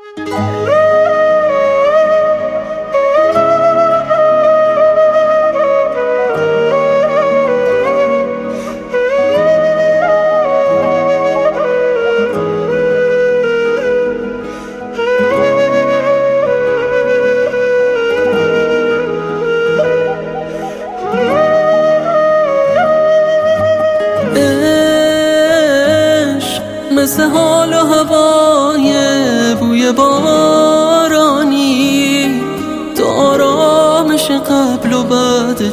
مثل حال و هوای بوی بارانی، تو آرامش قبل و بعد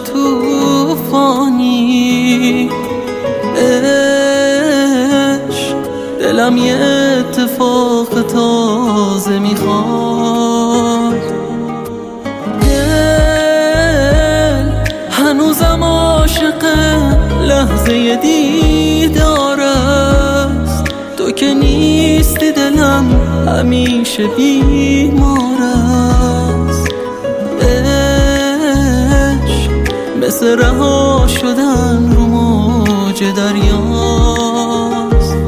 توفانی. دلم یه اتفاق تازه میخواد، دل هنوزم عاشق لحظه دیدار است. تو که نیستی دلم همیشه بیمار است. عشق مثل رها شدن رو موج دریاست.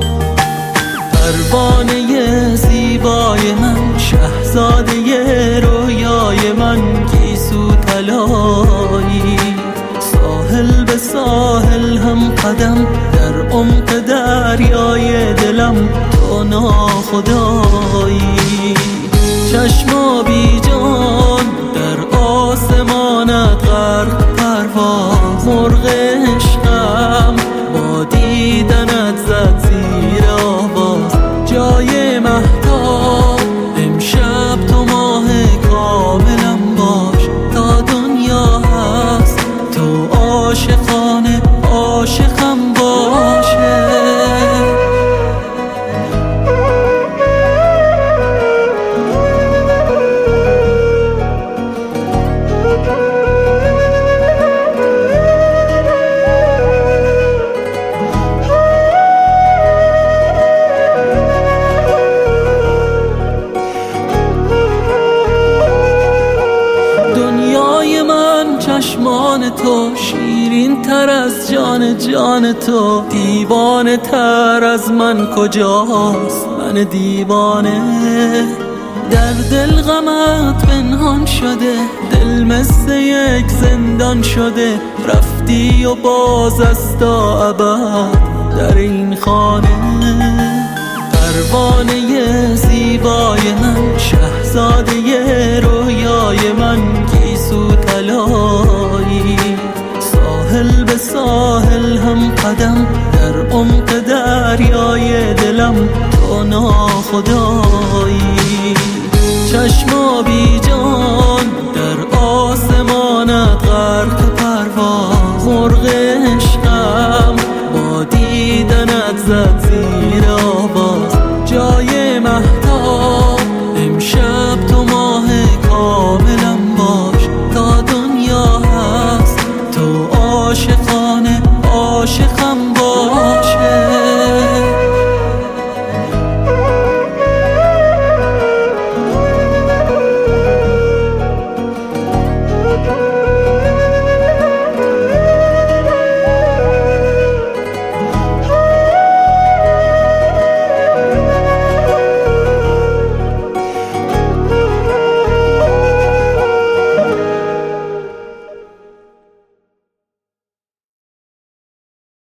پروانه زیبای من، شهزاده رویای من، گیسو طلایی، ساحل به ساحل هم قدم، در عمق دریای دلم تو ناخدایی. چشما بی جان در آسمانت غرق پرواز، مرغ عشقم با دیدنت زد زیر آواز. جای مهتاب امشب تو ماه کاملم باش، تا دنیا هست تو عاشقانه عاشقم باشه. دنیای من چشمان تو، شیرین تر از جان تو، دیوانه تر از من کجاست من دیوانه. در دل غمت پنهان شده، دل مثل یک زندان شده، رفتی و باز است تا ابد در این خانه. پروانه زیبای من، شهزاده رویای من، گیسو طلایی، ساحل به ساحل هم قدم، در عمق دریای دلم تو ناخدایی. چشما بی جان در آسمانت غرق پرواز، مرغ